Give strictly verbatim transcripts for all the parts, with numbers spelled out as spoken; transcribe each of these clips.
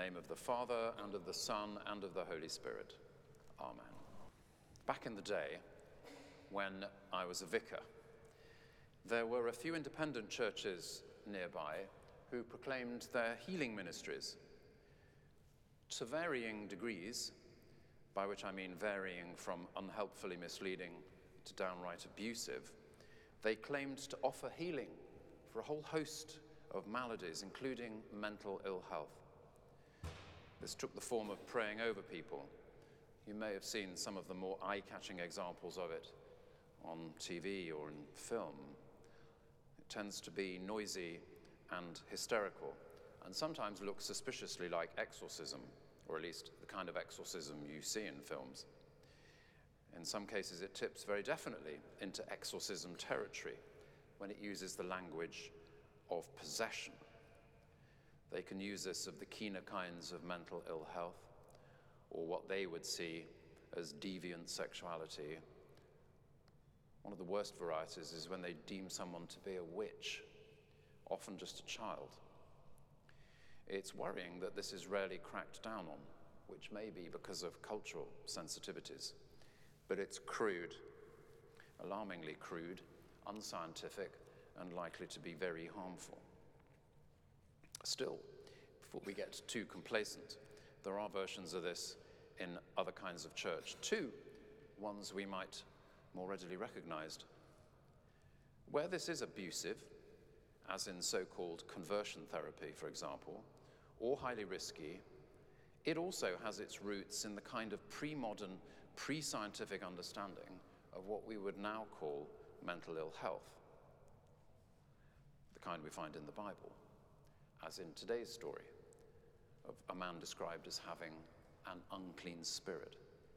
name of the Father, and of the Son, and of the Holy Spirit. Amen. Back in the day, when I was a vicar, there were a few independent churches nearby who proclaimed their healing ministries. To varying degrees, by which I mean varying from unhelpfully misleading to downright abusive, they claimed to offer healing for a whole host of maladies, including mental ill health. This took the form of praying over people. You may have seen some of the more eye-catching examples of it on T V or in film. It tends to be noisy and hysterical, and sometimes looks suspiciously like exorcism, or at least the kind of exorcism you see in films. In some cases, it tips very definitely into exorcism territory when it uses the language of possession. They can use this of the keener kinds of mental ill health, or what they would see as deviant sexuality. One of the worst varieties is when they deem someone to be a witch, often just a child. It's worrying that this is rarely cracked down on, which may be because of cultural sensitivities, but it's crude, alarmingly crude, unscientific, and likely to be very harmful. Still, before we get too complacent, there are versions of this in other kinds of church. Two, ones we might more readily recognize. Where this is abusive, as in so-called conversion therapy, for example, or highly risky, it also has its roots in the kind of pre-modern, pre-scientific understanding of what we would now call mental ill health, the kind we find in the Bible, as in today's story of a man described as having an unclean spirit.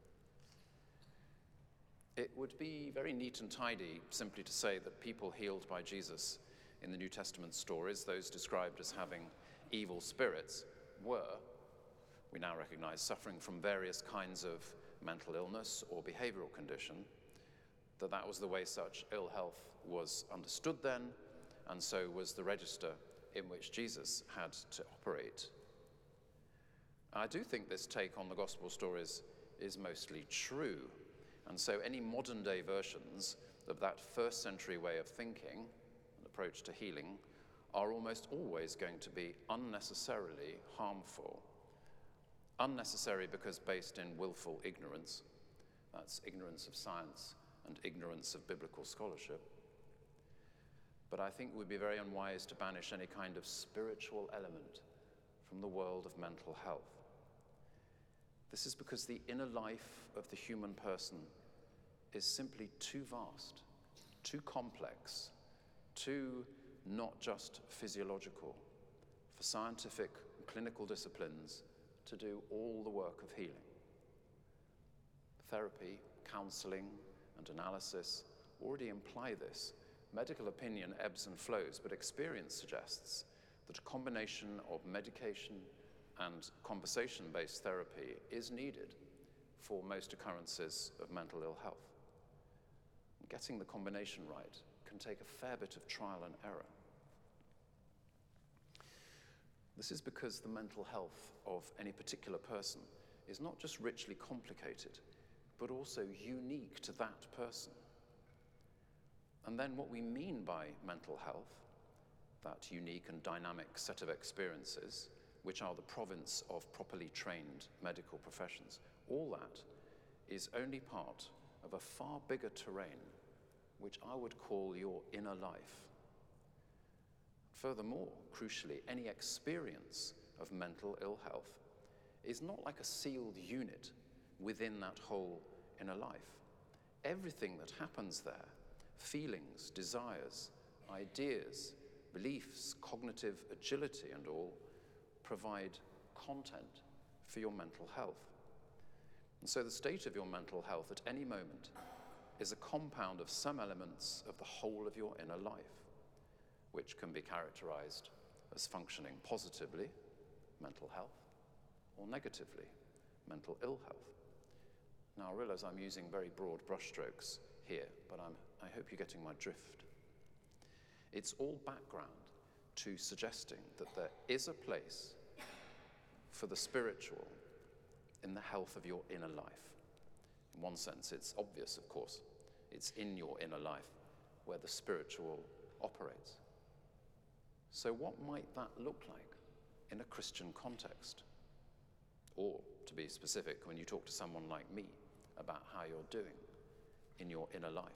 It would be very neat and tidy simply to say that people healed by Jesus in the New Testament stories, those described as having evil spirits, were, we now recognize, suffering from various kinds of mental illness or behavioral condition, that that was the way such ill health was understood then, and so was the register in which Jesus had to operate. I do think this take on the gospel stories is mostly true, and so any modern day versions of that first century way of thinking and approach to healing are almost always going to be unnecessarily harmful. Unnecessary because based in willful ignorance, that's ignorance of science and ignorance of biblical scholarship. But I think it would be very unwise to banish any kind of spiritual element from the world of mental health. This is because the inner life of the human person is simply too vast, too complex, too not just physiological for scientific and clinical disciplines to do all the work of healing. Therapy, counseling, and analysis already imply this. Medical opinion ebbs and flows, but experience suggests that a combination of medication and conversation-based therapy is needed for most occurrences of mental ill health. Getting the combination right can take a fair bit of trial and error. This is because the mental health of any particular person is not just richly complicated, but also unique to that person. And then what we mean by mental health, that unique and dynamic set of experiences, which are the province of properly trained medical professions, all that is only part of a far bigger terrain, which I would call your inner life. Furthermore, crucially, any experience of mental ill health is not like a sealed unit within that whole inner life. Everything that happens there, feelings, desires, ideas, beliefs, cognitive agility and all, provide content for your mental health. And so the state of your mental health at any moment is a compound of some elements of the whole of your inner life, which can be characterized as functioning positively, mental health, or negatively, mental ill health. Now, I realize I'm using very broad brushstrokes here, but I'm, I hope you're getting my drift. It's all background to suggesting that there is a place for the spiritual in the health of your inner life. In one sense, it's obvious, of course. It's in your inner life where the spiritual operates. So what might that look like in a Christian context? Or, to be specific, when you talk to someone like me about how you're doing in your inner life.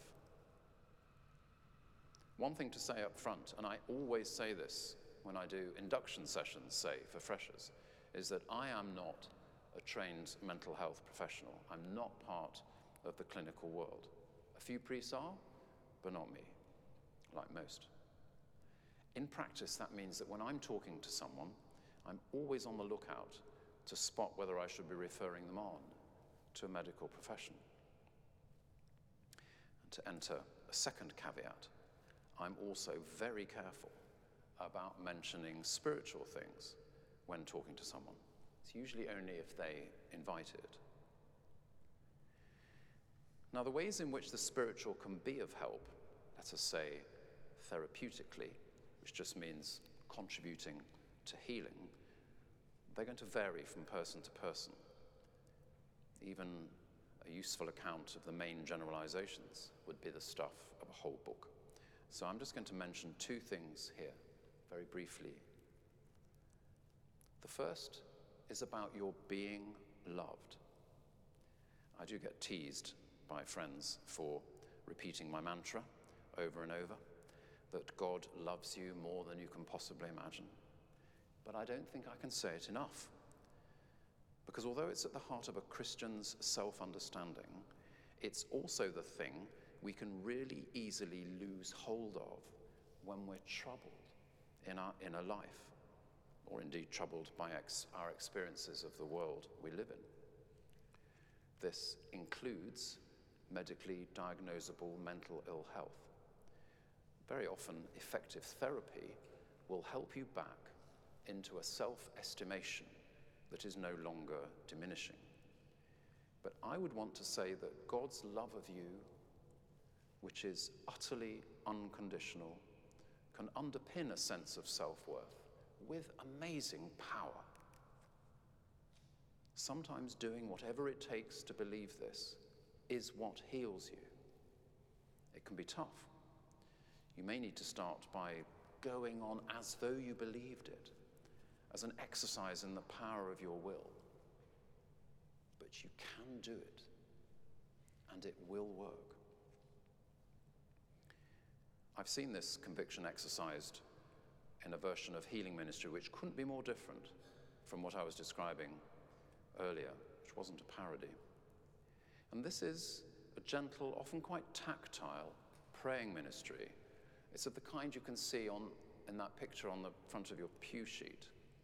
One thing to say up front, and I always say this when I do induction sessions, say, for freshers, is that I am not a trained mental health professional. I'm not part of the clinical world. A few priests are, but not me, like most. In practice, that means that when I'm talking to someone, I'm always on the lookout to spot whether I should be referring them on to a medical profession. And to enter a second caveat, I'm also very careful about mentioning spiritual things when talking to someone. It's usually only if they invite it. Now, the ways in which the spiritual can be of help, let us say therapeutically, which just means contributing to healing, they're going to vary from person to person. Even a useful account of the main generalizations would be the stuff of a whole book. So I'm just going to mention two things here, very briefly. The first is about your being loved. I do get teased by friends for repeating my mantra over and over, that God loves you more than you can possibly imagine. But I don't think I can say it enough. Because although it's at the heart of a Christian's self-understanding, it's also the thing we can really easily lose hold of when we're troubled in our inner life, or indeed troubled by ex- our experiences of the world we live in. This includes medically diagnosable mental ill health. Very often, effective therapy will help you back into a self-estimation that is no longer diminishing. But I would want to say that God's love of you, which is utterly unconditional, can underpin a sense of self-worth with amazing power. Sometimes doing whatever it takes to believe this is what heals you. It can be tough. You may need to start by going on as though you believed it, as an exercise in the power of your will. But you can do it, and it will work. I've seen this conviction exercised in a version of healing ministry which couldn't be more different from what I was describing earlier, which wasn't a parody. And this is a gentle, often quite tactile praying ministry. It's of the kind you can see on in that picture on the front of your pew sheet.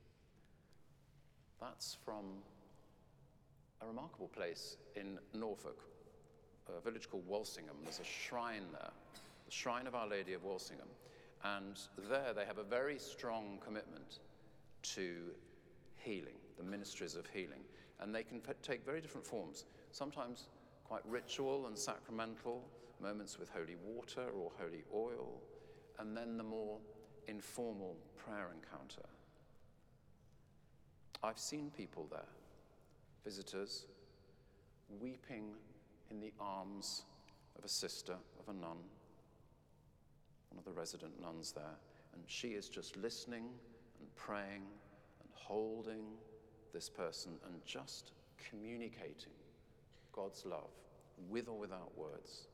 That's from a remarkable place in Norfolk, a village called Walsingham. There's a shrine there, the Shrine of Our Lady of Walsingham. And there they have a very strong commitment to healing, the ministries of healing. And they can take very different forms, sometimes quite ritual and sacramental, moments with holy water or holy oil, and then the more informal prayer encounter. I've seen people there, visitors, weeping in the arms of a sister, of a nun, one of the resident nuns there, and she is just listening and praying and holding this person and just communicating God's love with or without words.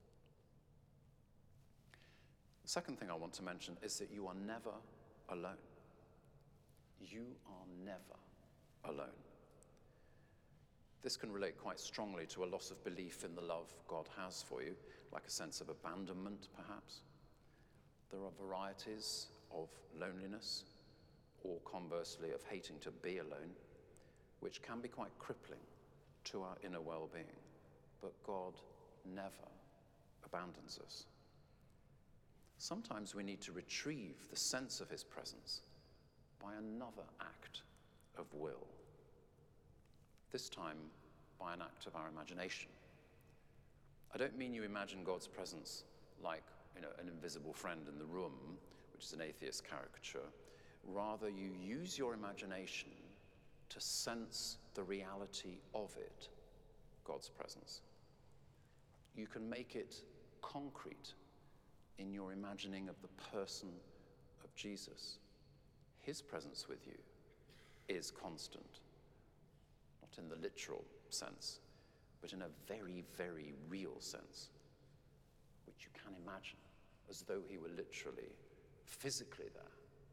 The second thing I want to mention is that you are never alone. You are never alone. This can relate quite strongly to a loss of belief in the love God has for you, like a sense of abandonment, perhaps. There are varieties of loneliness, or conversely of hating to be alone, which can be quite crippling to our inner well-being. But God never abandons us. Sometimes we need to retrieve the sense of his presence by another act of will. This time by an act of our imagination. I don't mean you imagine God's presence like, you know, an invisible friend in the room, which is an atheist caricature. Rather, you use your imagination to sense the reality of it, God's presence. You can make it concrete in your imagining of the person of Jesus. His presence with you is constant, not in the literal sense, but in a very, very real sense, which you can imagine as though he were literally, physically there.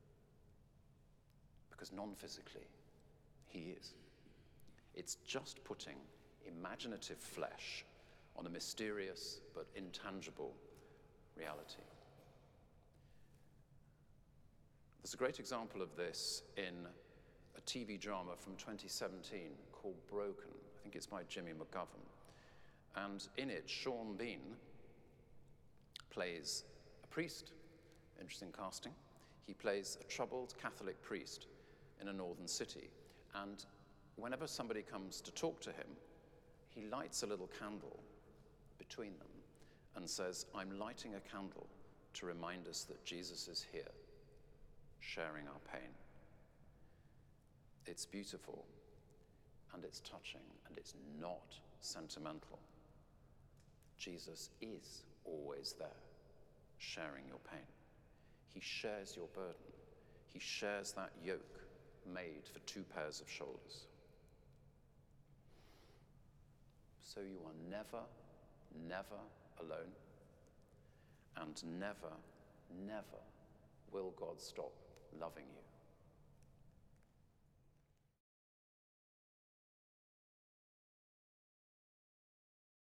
Because non-physically, he is. It's just putting imaginative flesh on a mysterious but intangible reality. There's a great example of this in a T V drama from twenty seventeen called Broken. I think it's by Jimmy McGovern. And in it, Sean Bean plays a priest. Interesting casting. He plays a troubled Catholic priest in a northern city. And whenever somebody comes to talk to him, he lights a little candle between them and says, I'm lighting a candle to remind us that Jesus is here, sharing our pain. It's beautiful, and it's touching, and it's not sentimental. Jesus is always there, sharing your pain. He shares your burden. He shares that yoke made for two pairs of shoulders. So you are never, never alone, and never, never will God stop loving you.